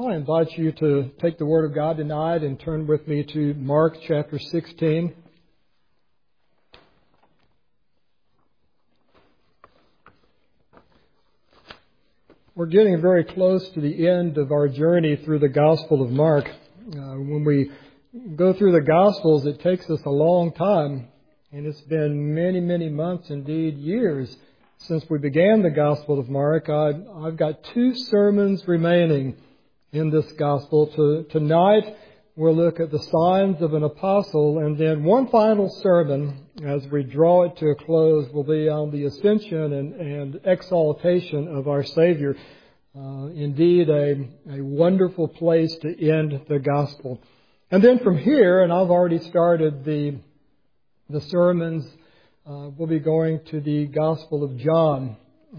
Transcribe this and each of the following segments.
I invite you to take the Word of God tonight and turn with me to Mark chapter 16. We're getting very close to the end of our journey through the Gospel of Mark. When we go through the Gospels, it takes us a long time, and it's been many months, indeed years, since we began the Gospel of Mark. I've got 2 sermons remaining in this Gospel. Tonight, we'll look at the signs of an apostle, and then one final sermon, as we draw it to a close, will be on the ascension and exaltation of our Savior. Indeed, a wonderful place to end the Gospel. And then from here, and I've already started the sermons, we'll be going to the Gospel of John.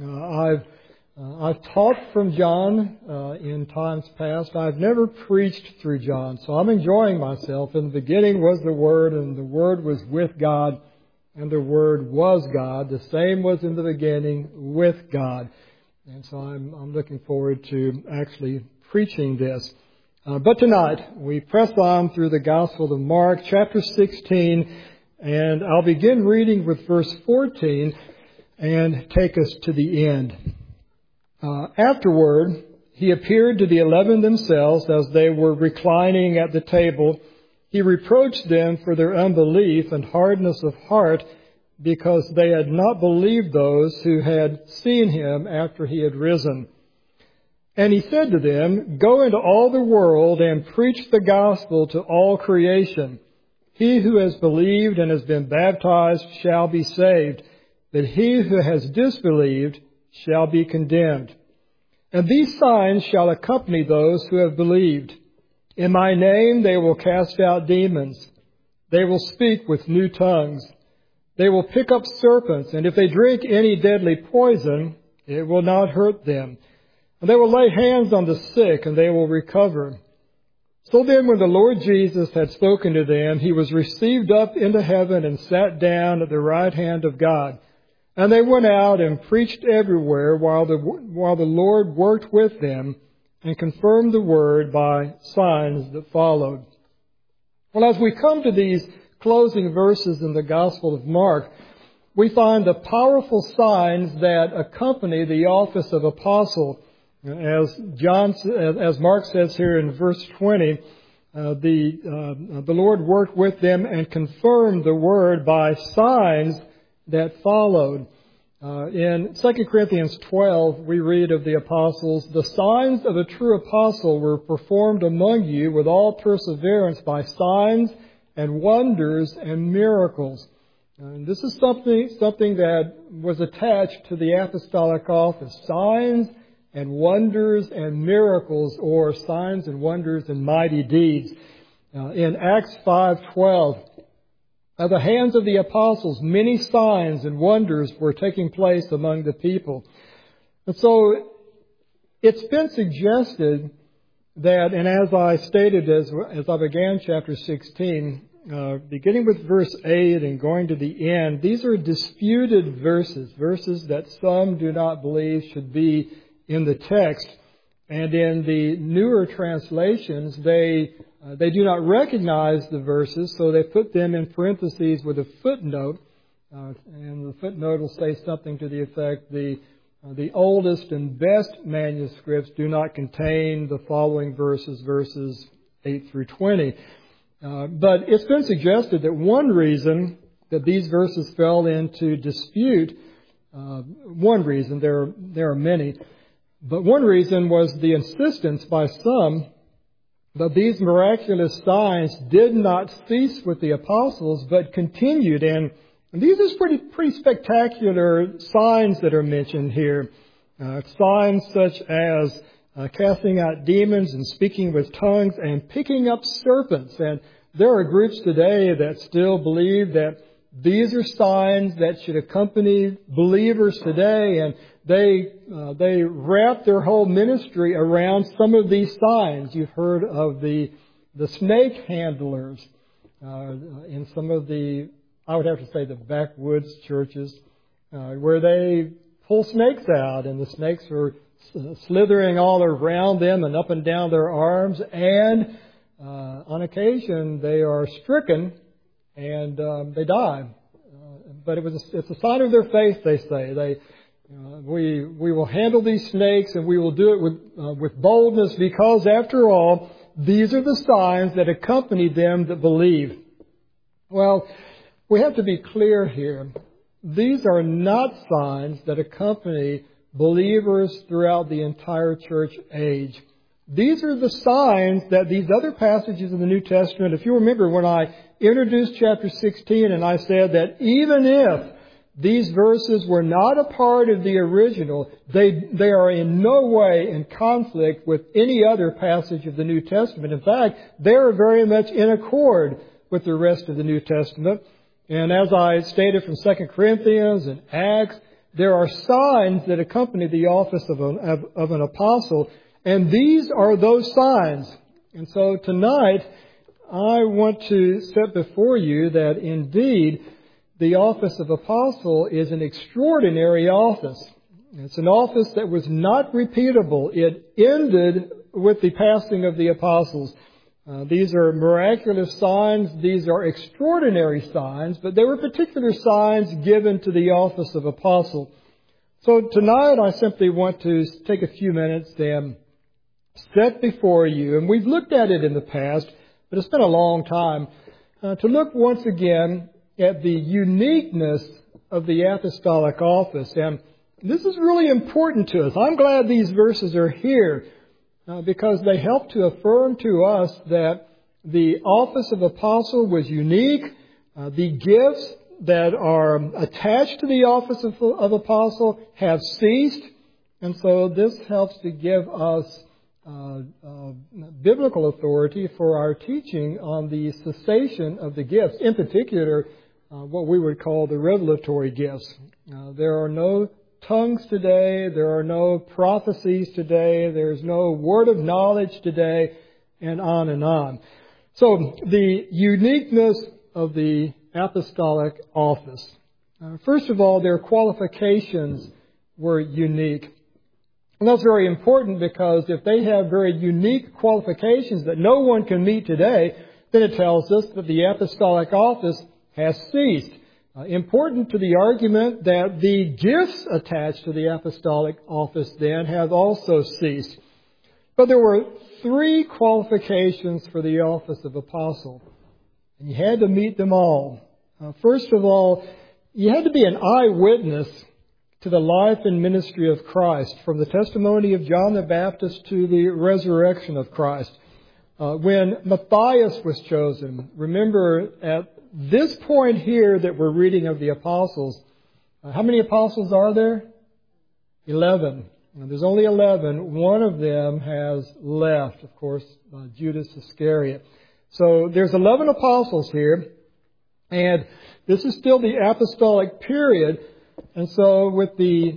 I've taught from John in times past. I've never preached through John, so I'm enjoying myself. In the beginning was the Word, and the Word was with God, and the Word was God. The same was in the beginning with God. And so I'm looking forward to actually preaching this. But tonight, we press on through the Gospel of Mark, chapter 16, and I'll begin reading with verse 14 and take us to the end. Afterward, he appeared to the 11 themselves as they were reclining at the table. He reproached them for their unbelief and hardness of heart, because they had not believed those who had seen him after he had risen. And he said to them, "Go into all the world and preach the gospel to all creation. He who has believed and has been baptized shall be saved, but he who has disbelieved shall be condemned. And these signs shall accompany those who have believed. In my name they will cast out demons. They will speak with new tongues. They will pick up serpents, and if they drink any deadly poison, it will not hurt them. And they will lay hands on the sick, and they will recover." So then when the Lord Jesus had spoken to them, he was received up into heaven and sat down at the right hand of God. And they went out and preached everywhere while the Lord worked with them and confirmed the word by signs that followed. Well, as we come to these closing verses in the Gospel of Mark, we find the powerful signs that accompany the office of apostle. As Mark says here in verse 20, the Lord worked with them and confirmed the word by signs that followed. In 2 Corinthians 12, we read of the apostles, "The signs of a true apostle were performed among you with all perseverance by signs and wonders and miracles." And this is something that was attached to the apostolic office. Signs and wonders and miracles, or signs and wonders and mighty deeds. In Acts 5:12, at the hands of the apostles, many signs and wonders were taking place among the people. And so it's been suggested that, and as I stated as I began chapter 16, beginning with verse 8 and going to the end, these are disputed verses that some do not believe should be in the text. And in the newer translations, they do not recognize the verses, so they put them in parentheses with a footnote. And the footnote will say something to the effect, the oldest and best manuscripts do not contain the following verses 8 through 20. But it's been suggested that one reason that these verses fell into dispute, one reason, there are many, but one reason was the insistence by some that these miraculous signs did not cease with the apostles, but continued. And these are pretty spectacular signs that are mentioned here. Signs such as casting out demons and speaking with tongues and picking up serpents. And there are groups today that still believe that these are signs that should accompany believers today, and they wrap their whole ministry around some of these signs. You've heard of the snake handlers in some of the, I would have to say, the backwoods churches, where they pull snakes out, and the snakes are slithering all around them and up and down their arms, and on occasion they are stricken and they die. But it's a sign of their faith, they say. We will handle these snakes and we will do it with boldness, because after all, these are the signs that accompany them that believe. Well, we have to be clear here. These are not signs that accompany believers throughout the entire church age. These are the signs that these other passages in the New Testament, if you remember when I introduced chapter 16 and I said that even if these verses were not a part of the original, they are in no way in conflict with any other passage of the New Testament. In fact, they are very much in accord with the rest of the New Testament. And as I stated from 2 Corinthians and Acts, there are signs that accompany the office of an apostle, and these are those signs. And so tonight, I want to set before you that indeed the office of apostle is an extraordinary office. It's an office that was not repeatable. It ended with the passing of the apostles. These are miraculous signs. These are extraordinary signs, but they were particular signs given to the office of apostle. So tonight I simply want to take a few minutes and set before you, and we've looked at it in the past, but it's been a long time, to look once again at the uniqueness of the apostolic office. And this is really important to us. I'm glad these verses are here because they help to affirm to us that the office of apostle was unique. The gifts that are attached to the office of apostle have ceased. And so this helps to give us biblical authority for our teaching on the cessation of the gifts, in particular what we would call the revelatory gifts. There are no tongues today, there are no prophecies today, there's no word of knowledge today, and on and on. So the uniqueness of the apostolic office. First of all, their qualifications were unique. And that's very important, because if they have very unique qualifications that no one can meet today, then it tells us that the apostolic office has ceased. Important to the argument that the gifts attached to the apostolic office then have also ceased. But there were three qualifications for the office of apostle, and you had to meet them all. First of all, you had to be an eyewitness to the life and ministry of Christ, from the testimony of John the Baptist to the resurrection of Christ. When Matthias was chosen, remember at this point here that we're reading of the apostles, how many apostles are there? 11. There's only 11. One of them has left, of course, Judas Iscariot. So there's 11 apostles here, and this is still the apostolic period. And so with the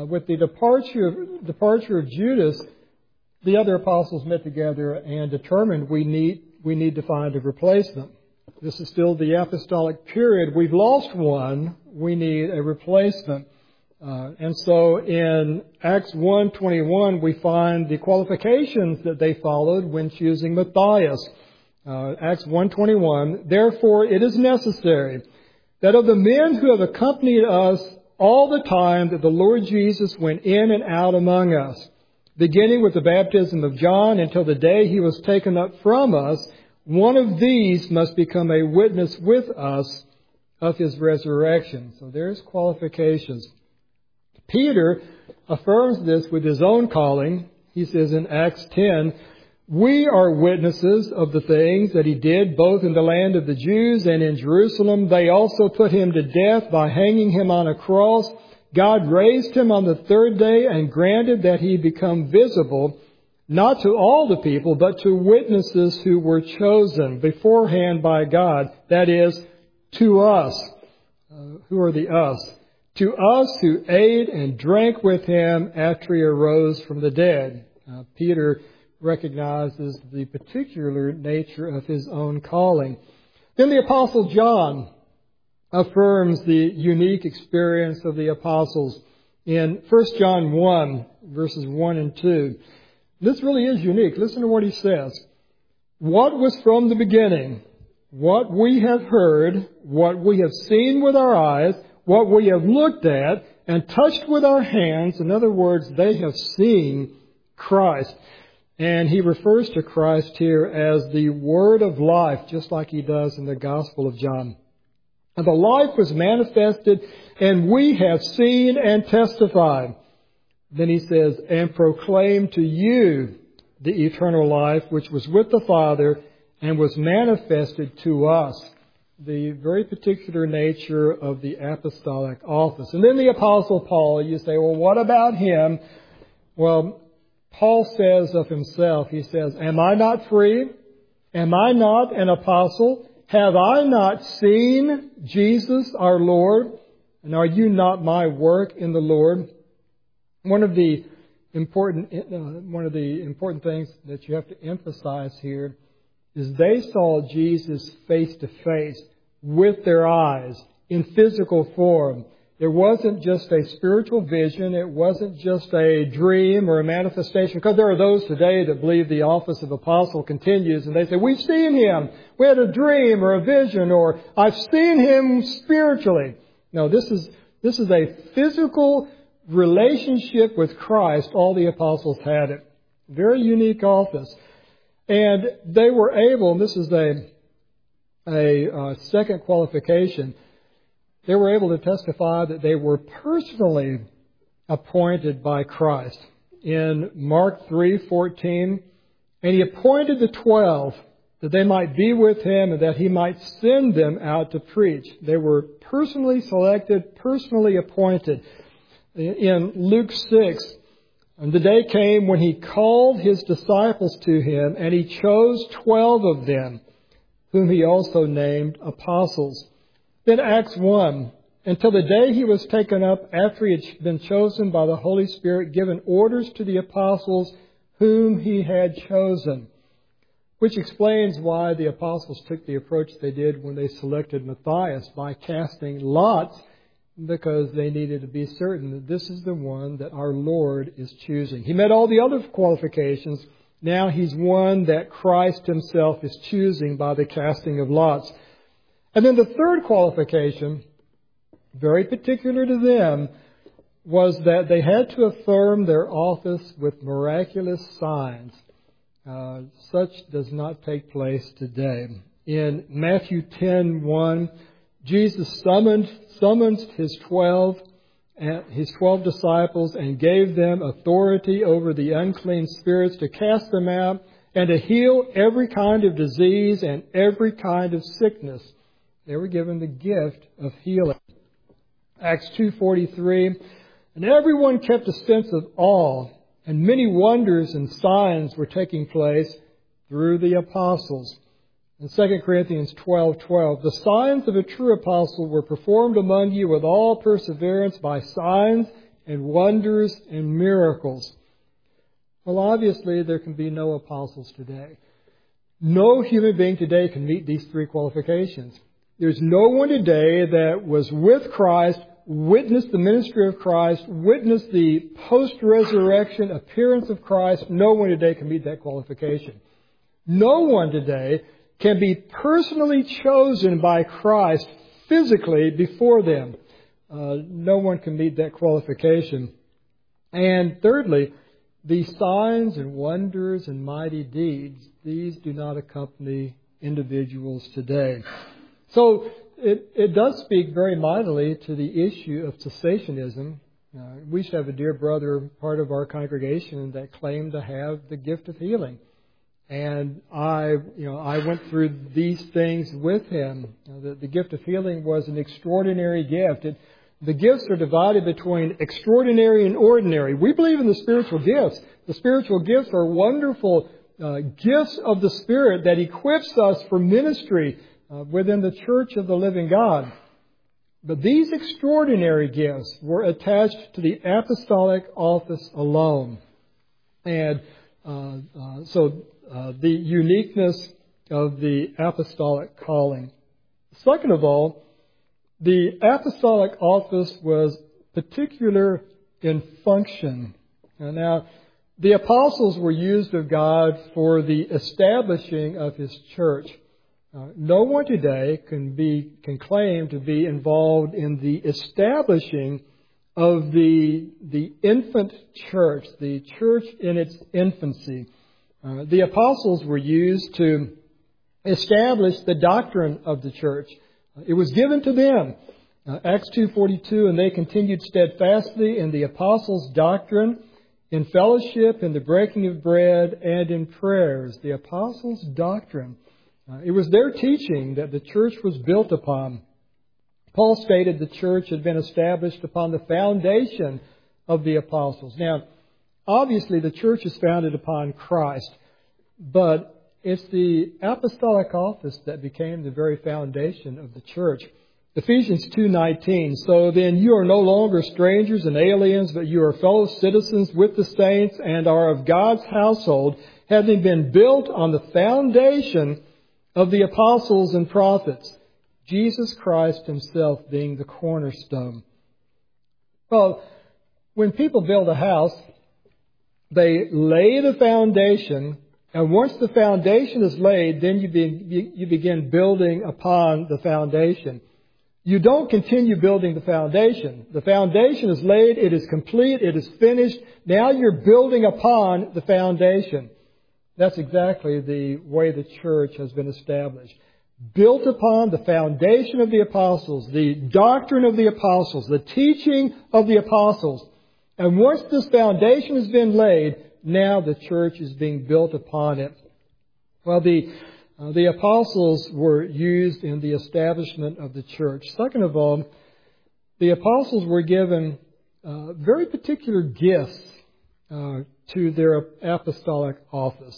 departure of Judas, the other apostles met together and determined we need to find a replacement. This is still the apostolic period. We've lost one. We need a replacement. And so in Acts 1:21, we find the qualifications that they followed when choosing Matthias. Acts 1:21, therefore it is necessary that of the men who have accompanied us all the time that the Lord Jesus went in and out among us, beginning with the baptism of John until the day he was taken up from us, one of these must become a witness with us of his resurrection. So there's qualifications. Peter affirms this with his own calling. He says in Acts 10, we are witnesses of the things that he did both in the land of the Jews and in Jerusalem. They also put him to death by hanging him on a cross. God raised him on the third day and granted that he become visible, not to all the people, but to witnesses who were chosen beforehand by God. That is, to us. Who are the us? To us who ate and drank with him after he arose from the dead. Peter recognizes the particular nature of his own calling. Then the Apostle John affirms the unique experience of the apostles. in 1 John 1, verses 1 and 2. This really is unique. Listen to what he says. What was from the beginning, what we have heard, what we have seen with our eyes, what we have looked at and touched with our hands. In other words, they have seen Christ. And he refers to Christ here as the Word of life, just like he does in the Gospel of John. And the life was manifested, and we have seen and testified. Then he says, and proclaim to you the eternal life which was with the Father and was manifested to us. The very particular nature of the apostolic office. And then the Apostle Paul, you say, well, what about him? Well, Paul says of himself, he says, am I not free? Am I not an apostle? Have I not seen Jesus our Lord? And are you not my work in the Lord? One of the important things that you have to emphasize here is they saw Jesus face to face with their eyes in physical form. It wasn't just a spiritual vision. It wasn't just a dream or a manifestation. Because there are those today that believe the office of apostle continues and they say, we've seen him. We had a dream or a vision, or I've seen him spiritually. No, this is a physical relationship with Christ. All the apostles had it. Very unique office. And they were able, and this is a second qualification, they were able to testify that they were personally appointed by Christ. In Mark 3:14, and he appointed the 12 that they might be with him and that he might send them out to preach. They were personally selected, personally appointed. In Luke 6, and the day came when he called his disciples to him, and he chose 12 of them, whom he also named apostles. Then Acts 1, until the day he was taken up after he had been chosen by the Holy Spirit, given orders to the apostles whom he had chosen. Which explains why the apostles took the approach they did when they selected Matthias by casting lots, because they needed to be certain that this is the one that our Lord is choosing. He met all the other qualifications. Now he's one that Christ himself is choosing by the casting of lots. And then the third qualification, very particular to them, was that they had to affirm their office with miraculous signs. Such does not take place today. In Matthew 10:1, Jesus summoned his 12 disciples and gave them authority over the unclean spirits to cast them out and to heal every kind of disease and every kind of sickness. They were given the gift of healing. Acts 2:43, and everyone kept a sense of awe, and many wonders and signs were taking place through the apostles. In 2 Corinthians 12:12, the signs of a true apostle were performed among you with all perseverance by signs and wonders and miracles. Well, obviously, there can be no apostles today. No human being today can meet these three qualifications. There's no one today that was with Christ, witnessed the ministry of Christ, witnessed the post-resurrection appearance of Christ. No one today can meet that qualification. No one today can be personally chosen by Christ physically before them. No one can meet that qualification. And thirdly, the signs and wonders and mighty deeds, these do not accompany individuals today. So it does speak very mightily to the issue of cessationism. We used to have a dear brother, part of our congregation, that claimed to have the gift of healing. And I went through these things with him. The gift of healing was an extraordinary gift. The gifts are divided between extraordinary and ordinary. We believe in the spiritual gifts. The spiritual gifts are wonderful gifts of the Spirit that equips us for ministry within the church of the living God. But these extraordinary gifts were attached to the apostolic office alone. And the uniqueness of the apostolic calling. Second of all, the apostolic office was particular in function. Now, the apostles were used of God for the establishing of His church. No one today can claim to be involved in the establishing of the infant church, the church in its infancy. The apostles were used to establish the doctrine of the church. It was given to them. Acts 2:42, and they continued steadfastly in the apostles' doctrine, in fellowship, in the breaking of bread, and in prayers. The apostles' doctrine. It was their teaching that the church was built upon. Paul stated the church had been established upon the foundation of the apostles. Now, obviously the church is founded upon Christ, but it's the apostolic office that became the very foundation of the church. Ephesians 2:19, so then you are no longer strangers and aliens, but you are fellow citizens with the saints and are of God's household, having been built on the foundation of the apostles and prophets, Jesus Christ Himself being the cornerstone. Well, when people build a house, they lay the foundation, and once the foundation is laid, then you begin building upon the foundation. You don't continue building the foundation. The foundation is laid, it is complete, it is finished. Now you're building upon the foundation. That's exactly the way the church has been established. Built upon the foundation of the apostles, the doctrine of the apostles, the teaching of the apostles. And once this foundation has been laid, now the church is being built upon it. Well, the apostles were used in the establishment of the church. Second of all, the apostles were given very particular gifts to their apostolic office.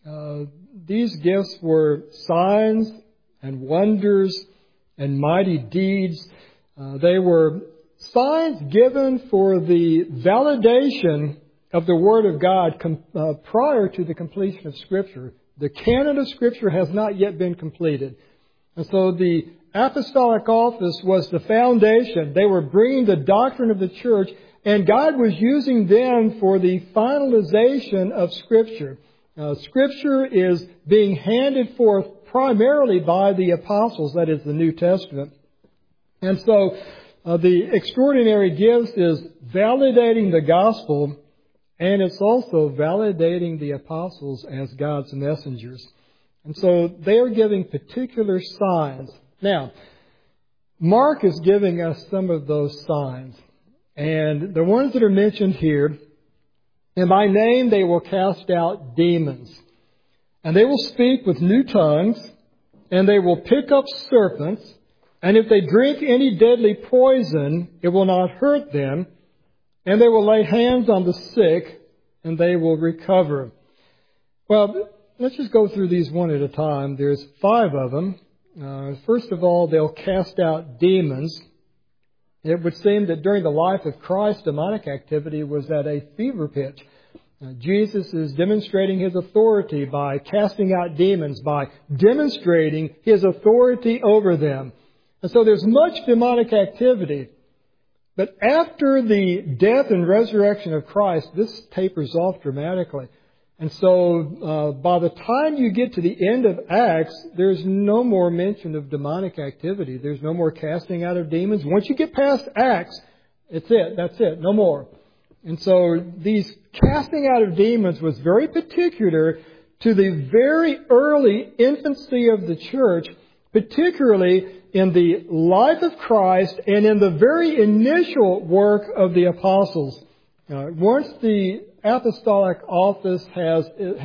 These gifts were signs and wonders and mighty deeds. They were signs given for the validation of the Word of God prior to the completion of Scripture. The canon of Scripture has not yet been completed. And so the apostolic office was the foundation. They were bringing the doctrine of the church, and God was using them for the finalization of Scripture. Scripture is being handed forth primarily by the apostles, that is the New Testament. And so the extraordinary gifts is validating the gospel, and it's also validating the apostles as God's messengers. And so they are giving particular signs. Now, Mark is giving us some of those signs. And the ones that are mentioned here, in my name they will cast out demons. And they will speak with new tongues, and they will pick up serpents. And if they drink any deadly poison, it will not hurt them. And they will lay hands on the sick, and they will recover. Well, let's just go through these one at a time. There's 5 of them. First of all, they'll cast out demons. It would seem that during the life of Christ, demonic activity was at a fever pitch. Jesus is demonstrating His authority by casting out demons, by demonstrating His authority over them. And so there's much demonic activity. But after the death and resurrection of Christ, this tapers off dramatically. And so by the time you get to the end of Acts, there's no more mention of demonic activity. There's no more casting out of demons. Once you get past Acts, it's it. That's it. No more. And so these casting out of demons was very particular to the very early infancy of the church, particularly in the life of Christ and in the very initial work of the apostles. Once the apostolic office has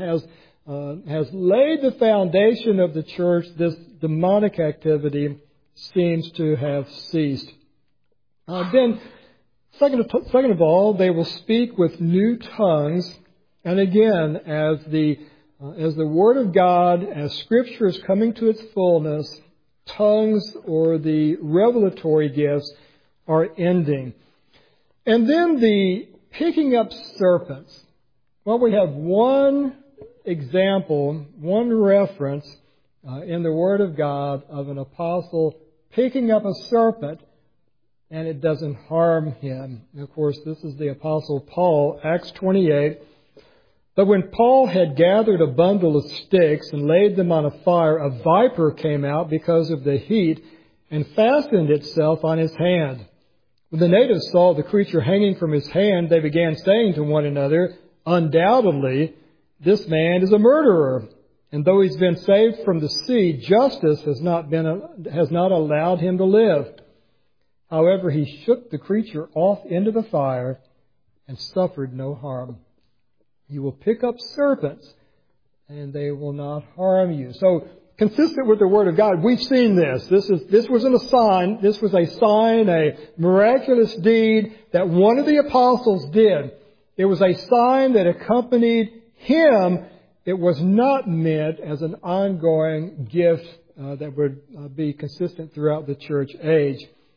laid the foundation of the church, this demonic activity seems to have ceased. Then, second of all, they will speak with new tongues, and again, as the Word of God, as Scripture is coming to its fullness, tongues or the revelatory gifts are ending. And then the picking up serpents. Well, we have one example, one reference in the Word of God of an apostle picking up a serpent. and it doesn't harm him. And of course, this is the Apostle Paul, Acts 28. But when Paul had gathered a bundle of sticks and laid them on a fire, a viper came out because of the heat and fastened itself on his hand. When the natives saw the creature hanging from his hand, they began saying to one another, "Undoubtedly, this man is a murderer. And though he's been saved from the sea, justice has not allowed him to live." However, he shook the creature off into the fire and suffered no harm. You will pick up serpents, and they will not harm you. So, consistent with the Word of God, we've seen this. This wasn't a sign. This was a sign, a miraculous deed that one of the apostles did. It was a sign that accompanied him. It was not meant as an ongoing gift that would be consistent throughout the church age.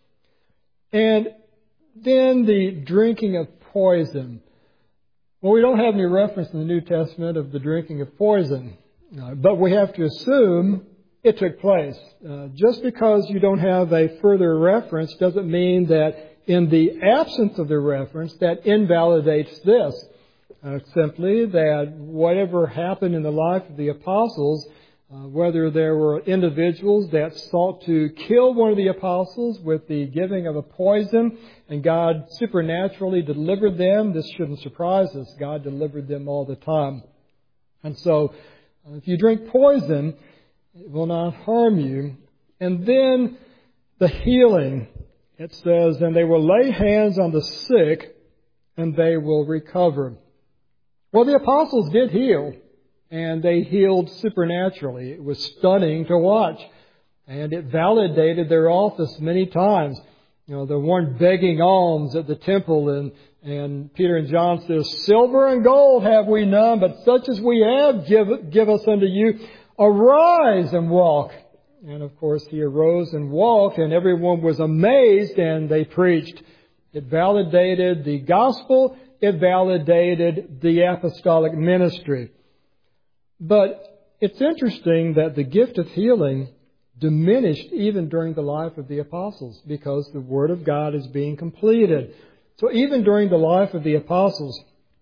And then the drinking of poison. Well, we don't have any reference in the New Testament of the drinking of poison, but we have to assume it took place. Just because you don't have a further reference doesn't mean that in the absence of the reference that invalidates this. Simply that whatever happened in the life of the apostles, whether there were individuals that sought to kill one of the apostles with the giving of a poison, and God supernaturally delivered them, this shouldn't surprise us. God delivered them all the time. And so, if you drink poison, it will not harm you. And then the healing, it says, "And they will lay hands on the sick, and they will recover." Well, the apostles did heal, and they healed supernaturally. It was stunning to watch, and it validated their office many times. You know, the one begging alms at the temple, and Peter and John says, "Silver and gold have we none, but such as we have give us unto you. Arise and walk." And of course, he arose and walked, and everyone was amazed, and they preached. It validated the gospel. It validated the apostolic ministry. But it's interesting that the gift of healing diminished even during the life of the apostles because the Word of God is being completed. So even during the life of the apostles,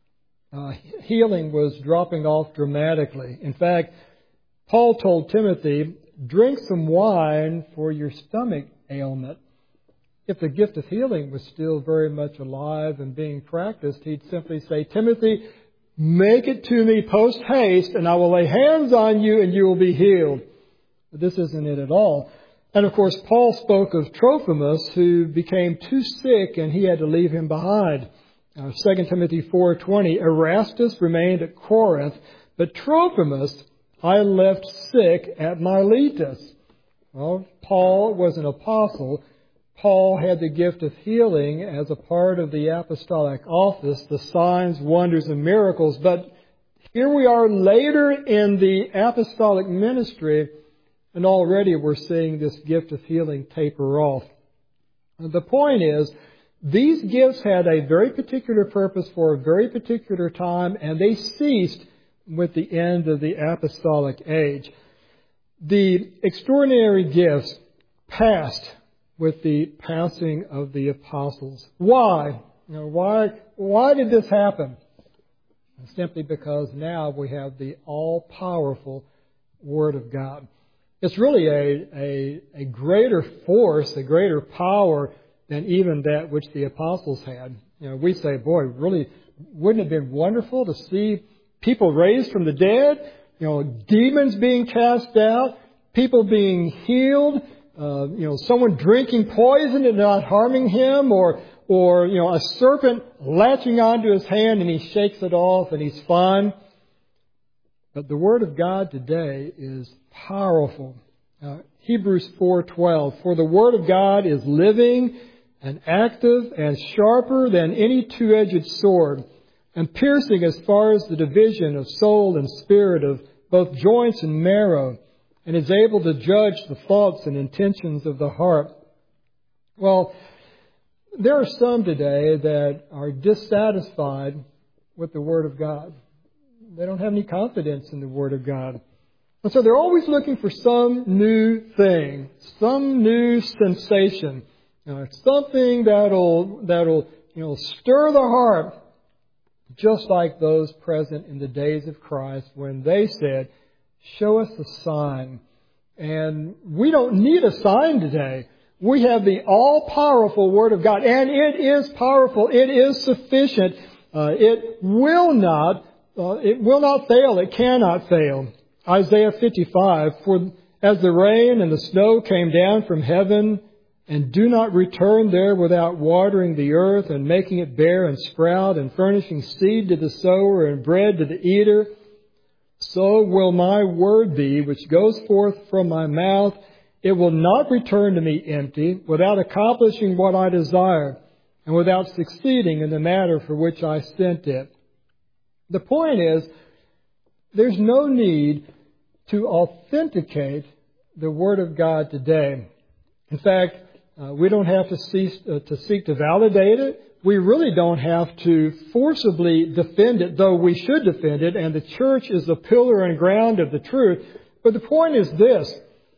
healing was dropping off dramatically. In fact, Paul told Timothy, "Drink some wine for your stomach ailment." If the gift of healing was still very much alive and being practiced, he'd simply say, "Timothy, make it to me post haste, and I will lay hands on you, and you will be healed." But this isn't it at all. And of course, Paul spoke of Trophimus, who became too sick, and he had to leave him behind. 2 Timothy 4:20, "Erastus remained at Corinth, but Trophimus I left sick at Miletus." Well, Paul was an apostle. Paul had the gift of healing as a part of the apostolic office, the signs, wonders, and miracles. But here we are later in the apostolic ministry, and already we're seeing this gift of healing taper off. The point is, these gifts had a very particular purpose for a very particular time, and they ceased with the end of the apostolic age. The extraordinary gifts passed with the passing of the apostles. Why? Why did this happen? Simply because now we have the all-powerful Word of God. It's really a greater force, a greater power than even that which the apostles had. You know, we say, boy, really, wouldn't it have been wonderful to see people raised from the dead? You know, demons being cast out, people being healed, someone drinking poison and not harming him, or a serpent latching onto his hand and he shakes it off and he's fine. But the Word of God today is powerful. Hebrews 4:12, "For the Word of God is living and active and sharper than any two-edged sword, and piercing as far as the division of soul and spirit, of both joints and marrow, and is able to judge the thoughts and intentions of the heart." Well, there are some today that are dissatisfied with the Word of God. They don't have any confidence in the Word of God. And so they're always looking for some new thing, some new sensation. Something that'll stir the heart, just like those present in the days of Christ when they said, "Show us a sign." And we don't need a sign today. We have the all-powerful Word of God, and it is powerful. It is sufficient. It will not fail. It cannot fail. Isaiah 55, "For as the rain and the snow came down from heaven, and do not return there without watering the earth and making it bear and sprout and furnishing seed to the sower and bread to the eater, so will my word be which goes forth from my mouth. It will not return to me empty, without accomplishing what I desire, and without succeeding in the matter for which I sent it." The point is, there's no need to authenticate the Word of God today. In fact, we don't have to seek to validate it. We really don't have to forcibly defend it, though we should defend it, and the church is the pillar and ground of the truth. But the point is this: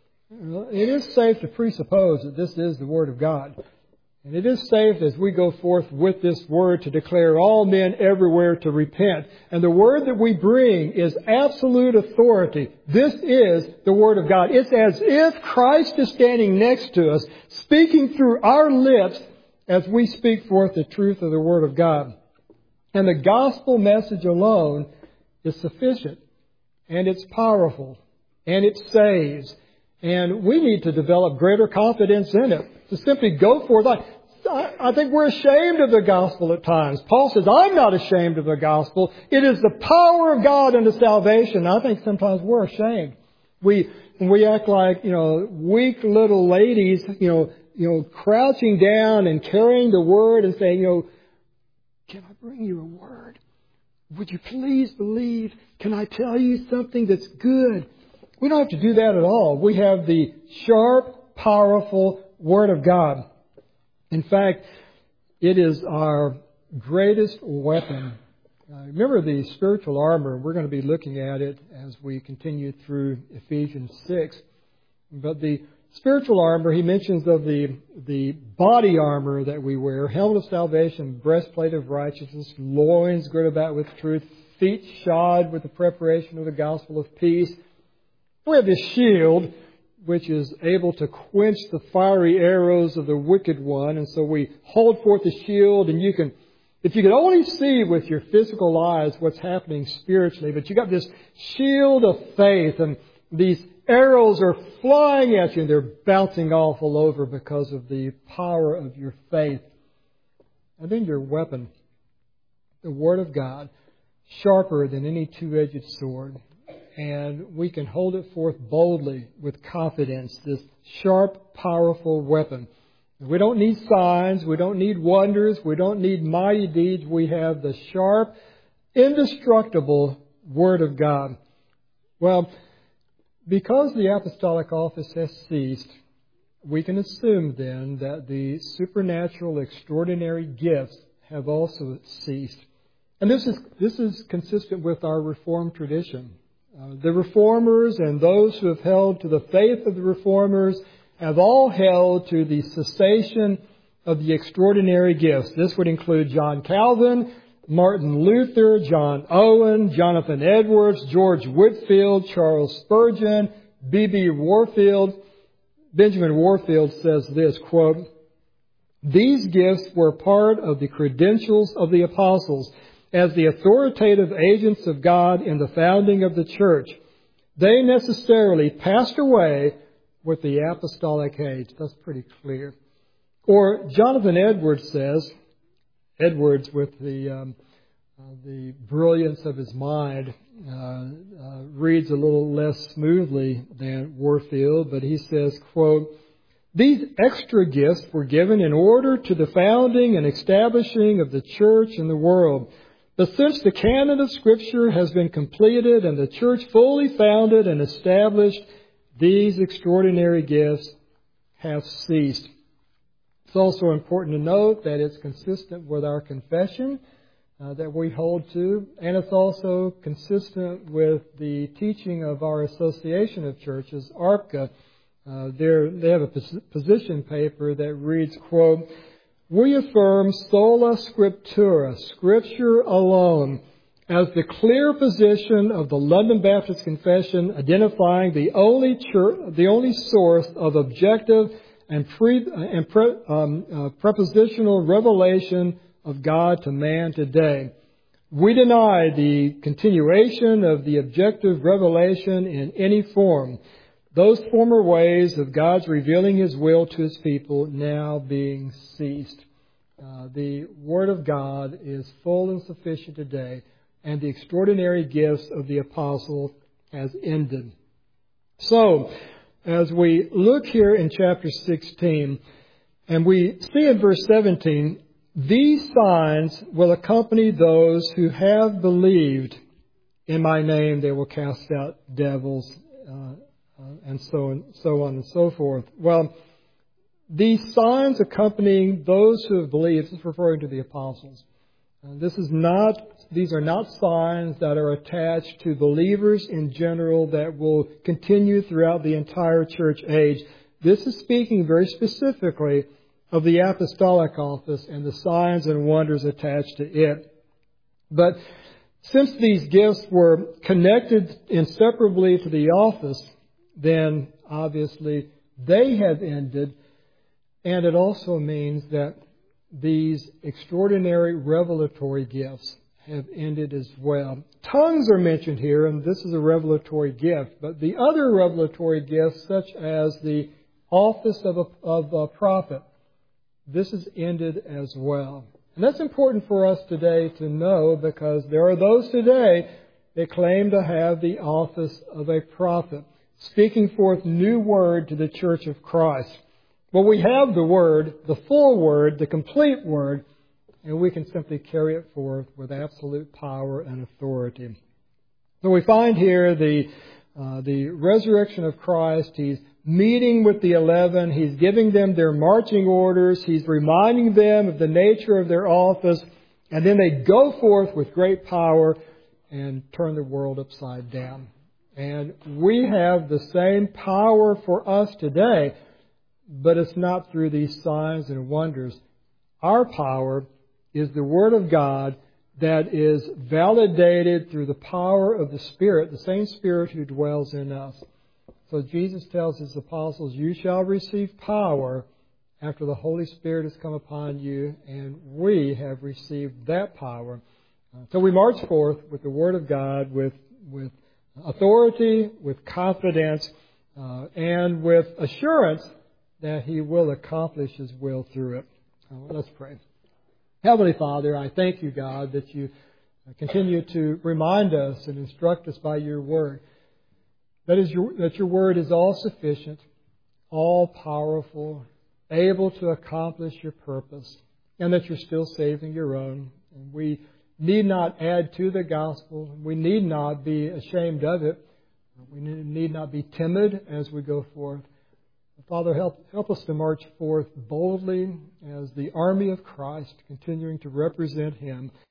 it is safe to presuppose that this is the Word of God. And it is safe as we go forth with this Word to declare all men everywhere to repent. And the Word that we bring is absolute authority. This is the Word of God. It's as if Christ is standing next to us, speaking through our lips as we speak forth the truth of the Word of God. And the gospel message alone is sufficient. And it's powerful. And it saves. And we need to develop greater confidence in it. To simply go forth. I think we're ashamed of the gospel at times. Paul says, "I'm not ashamed of the gospel. It is the power of God unto salvation." I think sometimes we're ashamed. We act like, weak little ladies, crouching down and carrying the word and saying, "Can I bring you a word? Would you please believe? Can I tell you something that's good?" We don't have to do that at all. We have the sharp, powerful Word of God. In fact, it is our greatest weapon. Remember the spiritual armor. We're going to be looking at it as we continue through Ephesians 6. But the spiritual armor, he mentions of the body armor that we wear: helmet of salvation, breastplate of righteousness, loins girded about with truth, feet shod with the preparation of the gospel of peace. We have this shield, which is able to quench the fiery arrows of the wicked one. And so we hold forth the shield, and if you could only see with your physical eyes what's happening spiritually, but you got this shield of faith, and these arrows are flying at you, and they're bouncing off all over because of the power of your faith. And then your weapon, the Word of God, sharper than any two-edged sword. And we can hold it forth boldly with confidence, this sharp, powerful weapon. We don't need signs. We don't need wonders. We don't need mighty deeds. We have the sharp, indestructible Word of God. Well, because the apostolic office has ceased, we can assume then that the supernatural, extraordinary gifts have also ceased. And this is consistent with our Reformed tradition. The Reformers and those who have held to the faith of the Reformers have all held to the cessation of the extraordinary gifts. This would include John Calvin, Martin Luther, John Owen, Jonathan Edwards, George Whitefield, Charles Spurgeon, B.B. Warfield. Benjamin Warfield says this, quote, "These gifts were part of the credentials of the apostles as the authoritative agents of God in the founding of the church. They necessarily passed away with the apostolic age." That's pretty clear. Or Jonathan Edwards says, Edwards with the brilliance of his mind reads a little less smoothly than Warfield, but he says, quote, "These extra gifts were given in order to the founding and establishing of the church in the world. But since the canon of Scripture has been completed and the church fully founded and established, these extraordinary gifts have ceased." It's also important to note that it's consistent with our confession that we hold to, and it's also consistent with the teaching of our Association of Churches, ARPCA, They have a position paper that reads, quote, "We affirm sola scriptura, Scripture alone, as the clear position of the London Baptist Confession, identifying the only source of objective and prepositional revelation of God to man today. We deny the continuation of the objective revelation in any form, those former ways of God's revealing His will to His people now being ceased." The Word of God is full and sufficient today, and the extraordinary gifts of the apostle has ended. So, as we look here in chapter 16, and we see in verse 17, "These signs will accompany those who have believed. In my name they will cast out devils," and so on and so forth. Well, these signs accompanying those who have believed, this is referring to the apostles. These are not signs that are attached to believers in general that will continue throughout the entire church age. This is speaking very specifically of the apostolic office and the signs and wonders attached to it. But since these gifts were connected inseparably to the office, then obviously they have ended, and it also means that these extraordinary revelatory gifts have ended as well. Tongues are mentioned here, and this is a revelatory gift. But the other revelatory gifts, such as the office of a prophet, this is ended as well. And that's important for us today to know, because there are those today that claim to have the office of a prophet, speaking forth new word to the church of Christ. Well, we have the Word, the full Word, the complete Word, and we can simply carry it forth with absolute power and authority. So we find here the resurrection of Christ. He's meeting with the 11. He's giving them their marching orders. He's reminding them of the nature of their office. And then they go forth with great power and turn the world upside down. And we have the same power for us today, but it's not through these signs and wonders. Our power is the Word of God that is validated through the power of the Spirit, the same Spirit who dwells in us. So Jesus tells His apostles, "You shall receive power after the Holy Spirit has come upon you," and we have received that power. So we march forth with the Word of God, with authority, with confidence, and with assurance that He will accomplish His will through it. Let's pray. Heavenly Father, I thank You, God, that You continue to remind us and instruct us by Your Word. That Your Word is all sufficient, all powerful, able to accomplish Your purpose, and that You're still saving Your own. And we need not add to the gospel. We need not be ashamed of it. We need not be timid as we go forth. Father, help us to march forth boldly as the army of Christ, continuing to represent Him.